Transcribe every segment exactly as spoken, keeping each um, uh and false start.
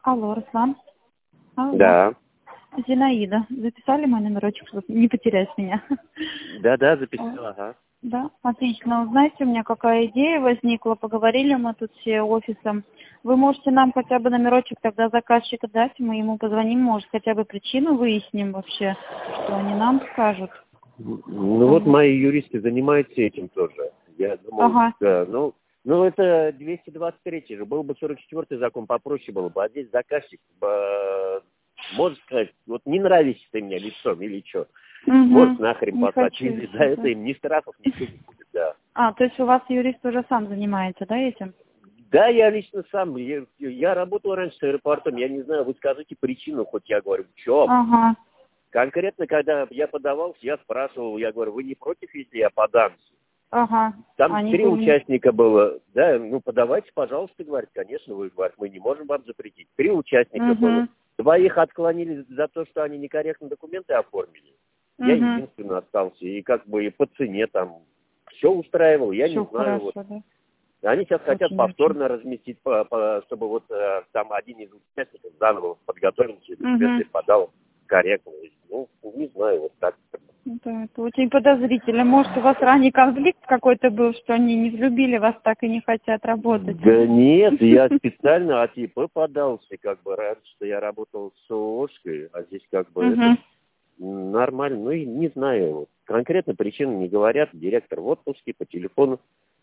Алло, Руслан. Алло. Да. Зинаида. Записали мой номерочек, чтобы не потерять меня? Да-да, записала, ага. Да, отлично. Знаете, у меня какая идея возникла, поговорили мы тут все офисом. Вы можете нам хотя бы номерочек тогда заказчика дать, мы ему позвоним, может, хотя бы причину выясним вообще, что они нам скажут. Ну вот мои юристы занимаются этим тоже. Я думал, Ага. да, ну, ну это двести двадцать третий же, был бы сорок четвёртый закон, попроще было бы, а здесь заказчик, э, может сказать, вот не нравишься ты мне лицом или что, Угу. может нахрен Не послать, хочу, и за да. это им ни штрафов, ничего не будет, да. А, то есть у вас юрист уже сам занимается, да, этим? Да, я лично сам, я, я работал раньше с аэропортом, я не знаю, вы скажите причину, хоть я говорю, в чем? Ага. Конкретно, когда я подавался, я спрашивал, я говорю, вы не против, если я подамся? Ага. Там Они три были... участника было, да, ну подавайте, пожалуйста, говорит, конечно, вы, говорит, мы не можем вам запретить. Три участника Угу. было. Двоих отклонили за то, что они некорректно документы оформили. Я Угу. единственный остался, и как бы и по цене там все устраивал, я Все не знаю, вот. хорошо, да? Они сейчас хотят Очень, очень. повторно разместить, по, по, чтобы вот э, там один из участников заново подготовил все документы и Угу. подал корректно. Ну, не знаю, вот так. Да, это очень подозрительно. Может, у вас ранний конфликт какой-то был, что они не взлюбили вас, так и не хотят работать? Да нет, я специально от ИП подался, как бы раньше, что я работал с ООшкой, а здесь как бы это Угу. нормально. Ну и не знаю, вот, конкретно причины не говорят, директор в отпуске по телефону.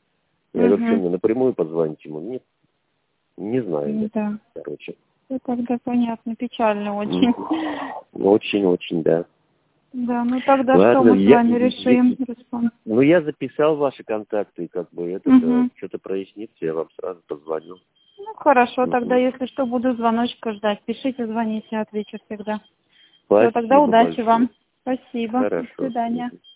Я говорю, что Угу. мне напрямую позвонить ему? Нет, не знаю, да, Да. короче. Ну, тогда понятно, печально очень. Очень-очень, да. Да, ну тогда что Ладно, мы с я, вами решим, я- Руслан? ну я записал ваши контакты, как бы это Угу. что-то прояснится, я вам сразу позвоню. Ну, хорошо, тогда, Мгм. если что, буду звоночка ждать. Пишите, звоните, отвечу всегда. Все, тогда Спасибо удачи большое. вам. Спасибо. До Хорошо. свидания. Мгм.